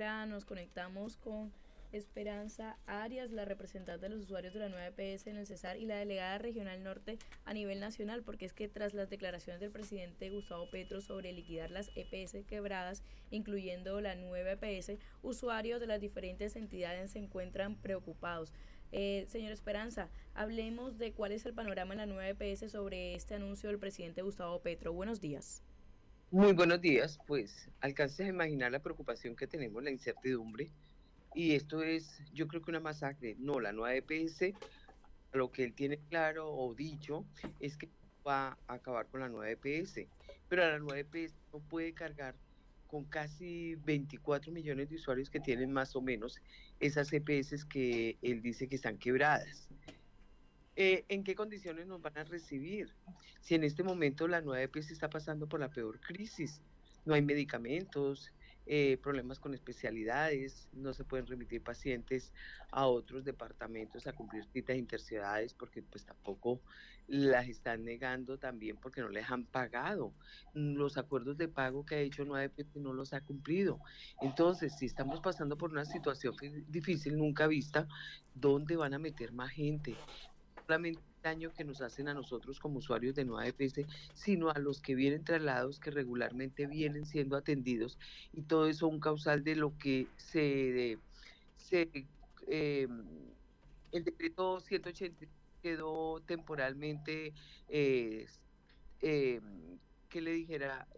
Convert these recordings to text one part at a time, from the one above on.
ahora nos conectamos con Esperanza Arias, la representante de los usuarios de la nueva EPS en el Cesar y la delegada regional norte a nivel nacional, porque es que tras las declaraciones del presidente Gustavo Petro sobre liquidar las EPS quebradas, incluyendo la nueva EPS, usuarios de las diferentes entidades se encuentran preocupados. Señora Esperanza, hablemos de cuál es el panorama en la nueva EPS sobre este anuncio del presidente Gustavo Petro. Buenos días. Muy buenos días, pues alcances a imaginar la preocupación que tenemos, la incertidumbre, y esto es, yo creo que una masacre. No, la nueva EPS, lo que él tiene claro o dicho es que va a acabar con la nueva EPS, pero la nueva EPS no puede cargar con casi 24 millones de usuarios que tienen más o menos esas EPS que él dice que están quebradas. ¿En qué condiciones nos van a recibir? Si en este momento la nueva EPS está pasando por la peor crisis, no hay medicamentos, problemas con especialidades, no se pueden remitir pacientes a otros departamentos a cumplir citas interciudades porque pues tampoco las están negando también porque no les han pagado. Los acuerdos de pago que ha hecho nueva EPS no los ha cumplido. Entonces, si estamos pasando por una situación difícil nunca vista, ¿dónde van a meter más gente? Solamente el daño que nos hacen a nosotros como usuarios de Nueva EPS, sino a los que vienen trasladados que regularmente vienen siendo atendidos, y todo eso un causal de lo que se eh, el decreto 180 quedó temporalmente, eh, eh, ¿qué le dijera?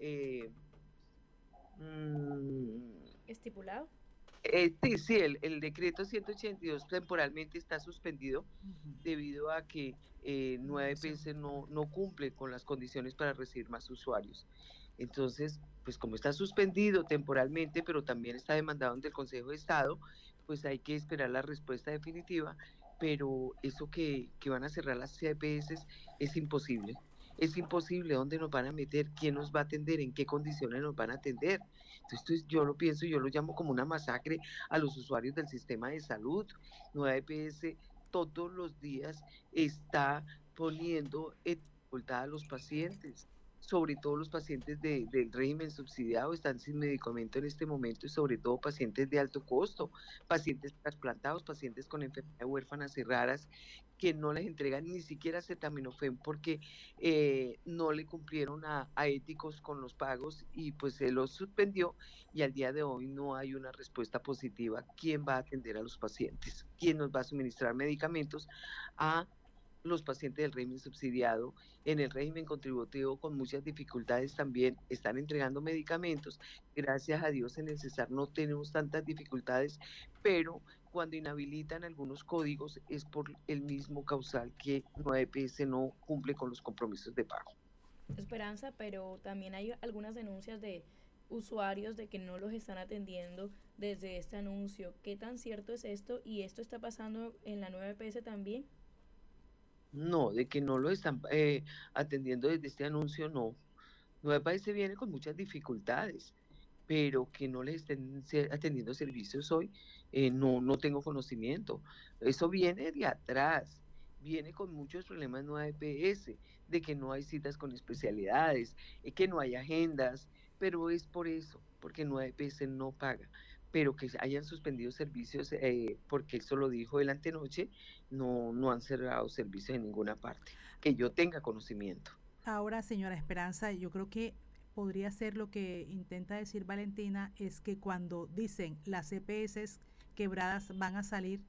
Mm, ¿Estipulado? sí, el decreto 182 temporalmente está suspendido debido a que 9PS no cumple con las condiciones para recibir más usuarios. Entonces, pues como está suspendido temporalmente, pero también está demandado ante el Consejo de Estado, pues hay que esperar la respuesta definitiva, pero eso que van a cerrar las CPS es imposible. Es imposible. ¿Dónde nos van a meter? ¿Quién nos va a atender? ¿En qué condiciones nos van a atender? Entonces, yo lo pienso, yo lo llamo como una masacre a los usuarios del sistema de salud. Nueva EPS todos los días está poniendo en dificultad a los pacientes, sobre todo los pacientes del régimen subsidiado están sin medicamento en este momento, y sobre todo pacientes de alto costo, pacientes trasplantados, pacientes con enfermedades huérfanas y raras que no les entregan ni siquiera acetaminofén porque no le cumplieron a éticos con los pagos y pues se los suspendió, y al día de hoy no hay una respuesta positiva. ¿Quién va a atender a los pacientes? ¿Quién nos va a suministrar medicamentos a los pacientes del régimen subsidiado? En el régimen contributivo, con muchas dificultades, también están entregando medicamentos. Gracias a Dios en el Cesar no tenemos tantas dificultades, pero cuando inhabilitan algunos códigos es por el mismo causal que 9PS no cumple con los compromisos de pago. Esperanza, pero también hay algunas denuncias de usuarios de que no los están atendiendo desde este anuncio. ¿Qué tan cierto es esto? ¿Y esto está pasando en la nueva EPS también? No, de que no lo están atendiendo desde este anuncio, no. Nueva País viene con muchas dificultades, pero que no les estén atendiendo servicios hoy, no tengo conocimiento. Eso viene de atrás, viene con muchos problemas Nueva EPS, de que no hay citas con especialidades, que no hay agendas, pero es por eso, porque Nueva EPS no paga. Pero que hayan suspendido servicios, porque eso lo dijo el antenoche, no han cerrado servicios en ninguna parte, que yo tenga conocimiento. Ahora, señora Esperanza, yo creo que podría ser lo que intenta decir Valentina, es que cuando dicen las EPS quebradas van a salir,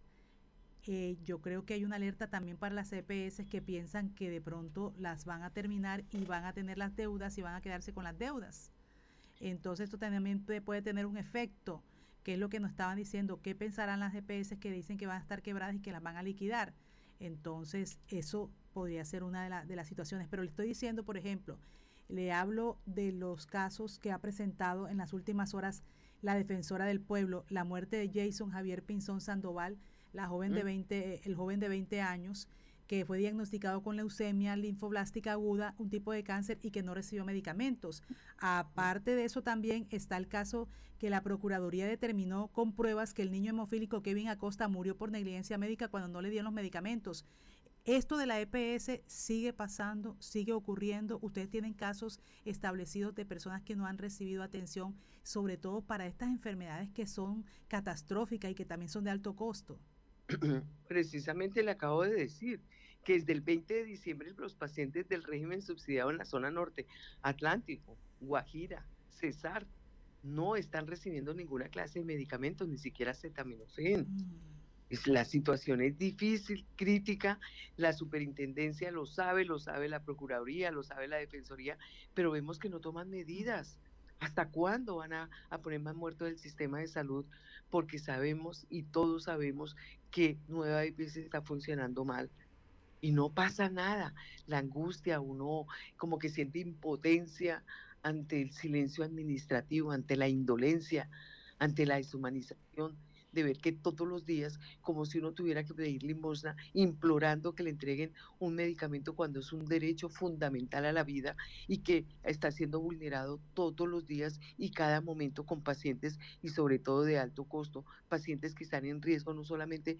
yo creo que hay una alerta también para las EPS que piensan que de pronto las van a terminar y van a tener las deudas y van a quedarse con las deudas. Entonces esto también puede tener un efecto, que es lo que nos estaban diciendo, qué pensarán las EPS que dicen que van a estar quebradas y que las van a liquidar. Entonces eso podría ser una de las situaciones, pero le estoy diciendo, por ejemplo, le hablo de los casos que ha presentado en las últimas horas la defensora del pueblo, la muerte de Jason Javier Pinzón Sandoval, la joven de 20, el joven de 20 años, que fue diagnosticado con leucemia linfoblástica aguda, un tipo de cáncer, y que no recibió medicamentos. Aparte de eso, también está el caso que la Procuraduría determinó con pruebas que el niño hemofílico Kevin Acosta murió por negligencia médica cuando no le dieron los medicamentos. Esto de la EPS sigue pasando, sigue ocurriendo. Ustedes tienen casos establecidos de personas que no han recibido atención, sobre todo para estas enfermedades que son catastróficas y que también son de alto costo. Precisamente le acabo de decir que desde el 20 de diciembre los pacientes del régimen subsidiado en la zona norte, Atlántico, Guajira, Cesar, no están recibiendo ninguna clase de medicamentos, ni siquiera acetaminofén. La situación es difícil, crítica, la superintendencia lo sabe la Procuraduría, lo sabe la Defensoría, pero vemos que no toman medidas. ¿Hasta cuándo van a poner más muertos del sistema de salud? Porque sabemos y todos sabemos que Nueva EPS está funcionando mal y no pasa nada. La angustia, uno como que siente impotencia ante el silencio administrativo, ante la indolencia, ante la deshumanización, de ver que todos los días, como si uno tuviera que pedir limosna, implorando que le entreguen un medicamento cuando es un derecho fundamental a la vida y que está siendo vulnerado todos los días y cada momento con pacientes y sobre todo de alto costo, pacientes que están en riesgo no solamente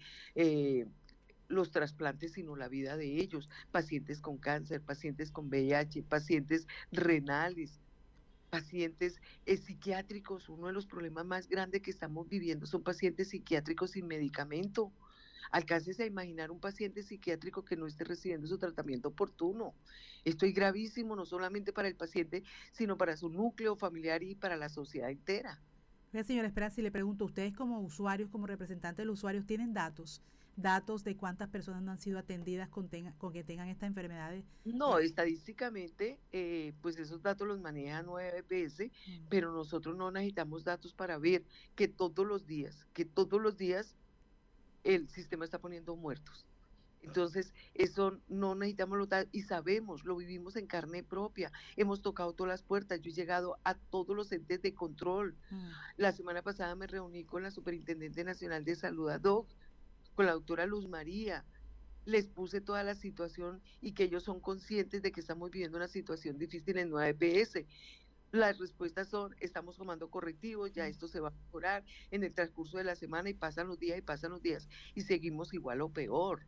los trasplantes, sino la vida de ellos, pacientes con cáncer, pacientes con VIH, pacientes renales, pacientes psiquiátricos. Uno de los problemas más grandes que estamos viviendo son pacientes psiquiátricos sin medicamento. Alcáncense a imaginar un paciente psiquiátrico que no esté recibiendo su tratamiento oportuno. Esto es gravísimo, no solamente para el paciente, sino para su núcleo familiar y para la sociedad entera. Señora Esperanza, si le pregunto, ustedes como usuarios, como representantes de los usuarios, ¿tienen datos de cuántas personas no han sido atendidas con que tengan estas enfermedades? No, estadísticamente, pues esos datos los maneja 9PS, pero nosotros no necesitamos datos para ver que todos los días el sistema está poniendo muertos. Entonces, eso no necesitamos los datos y sabemos, lo vivimos en carne propia. Hemos tocado todas las puertas, yo he llegado a todos los entes de control. La semana pasada me reuní con la Superintendente Nacional de Salud, ADOC, con la doctora Luz María. Les puse toda la situación y que ellos son conscientes de que estamos viviendo una situación difícil en 9PS. Las respuestas son, estamos tomando correctivos, ya esto se va a mejorar en el transcurso de la semana y pasan los días y seguimos igual o peor.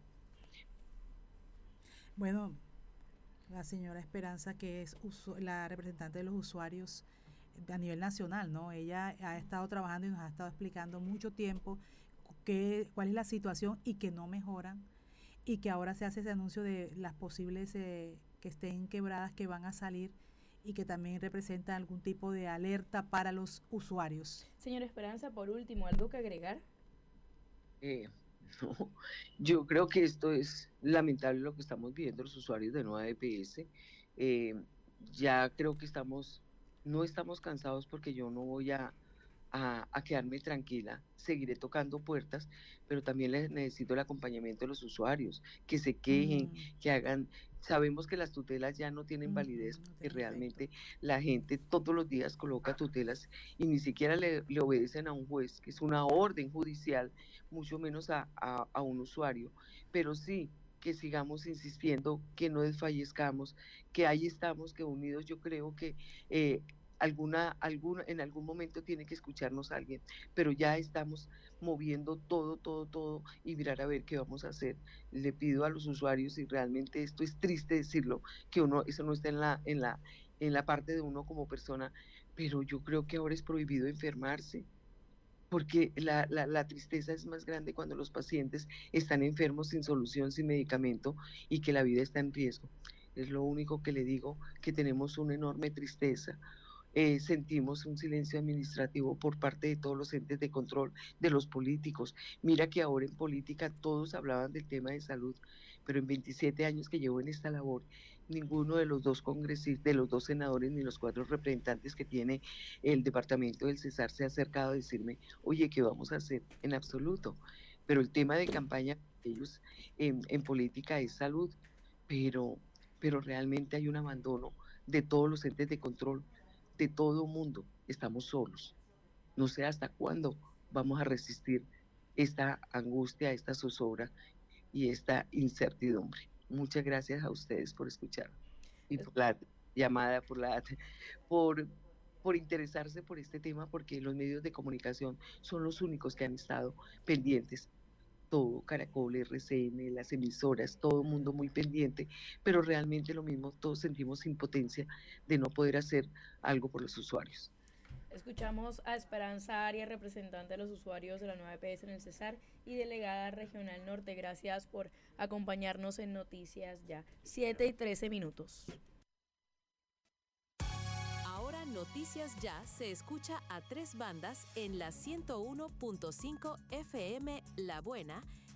Bueno, la señora Esperanza, que es la representante de los usuarios a nivel nacional, ¿no? Ella ha estado trabajando y nos ha estado explicando mucho tiempo cuál es la situación y que no mejoran, y que ahora se hace ese anuncio de las posibles que estén quebradas, que van a salir, y que también representa algún tipo de alerta para los usuarios. Señora Esperanza, por último, ¿algo que agregar? No, yo creo que esto es lamentable lo que estamos viviendo los usuarios de Nueva EPS. Ya creo que no estamos cansados porque yo no voy a quedarme tranquila, seguiré tocando puertas, pero también necesito el acompañamiento de los usuarios, que se quejen, que hagan, sabemos que las tutelas ya no tienen validez, porque realmente la gente todos los días coloca tutelas y ni siquiera le obedecen a un juez, que es una orden judicial, mucho menos a un usuario, pero sí que sigamos insistiendo, que no desfallezcamos, que ahí estamos, que unidos. Yo creo que en algún momento tiene que escucharnos alguien, pero ya estamos moviendo todo y mirar a ver qué vamos a hacer. Le pido a los usuarios, y realmente esto es triste decirlo, que eso no está en la parte de uno como persona, pero yo creo que ahora es prohibido enfermarse, porque la tristeza es más grande cuando los pacientes están enfermos sin solución, sin medicamento y que la vida está en riesgo. Es lo único que le digo, que tenemos una enorme tristeza. Sentimos un silencio administrativo por parte de todos los entes de control, de los políticos. Mira que ahora en política todos hablaban del tema de salud, pero en 27 años que llevo en esta labor, ninguno de los dos congresistas, de los dos senadores, ni los 4 representantes que tiene el departamento del Cesar se ha acercado a decirme, oye, ¿qué vamos a hacer? En absoluto. Pero el tema de campaña de ellos en política es salud, pero realmente hay un abandono de todos los entes de control, de todo mundo. Estamos solos. No sé hasta cuándo vamos a resistir esta angustia, esta zozobra y esta incertidumbre. Muchas gracias a ustedes por escuchar y por la llamada, por, por interesarse por este tema, porque los medios de comunicación son los únicos que han estado pendientes todo, Caracol, RCN, las emisoras, todo el mundo muy pendiente, pero realmente lo mismo, todos sentimos impotencia de no poder hacer algo por los usuarios. Escuchamos a Esperanza Arias, representante de los usuarios de la nueva EPS en el Cesar y delegada regional norte. Gracias por acompañarnos en Noticias Ya. 7:13. Ahora Noticias Ya se escucha a tres bandas en la 101.5 FM La Buena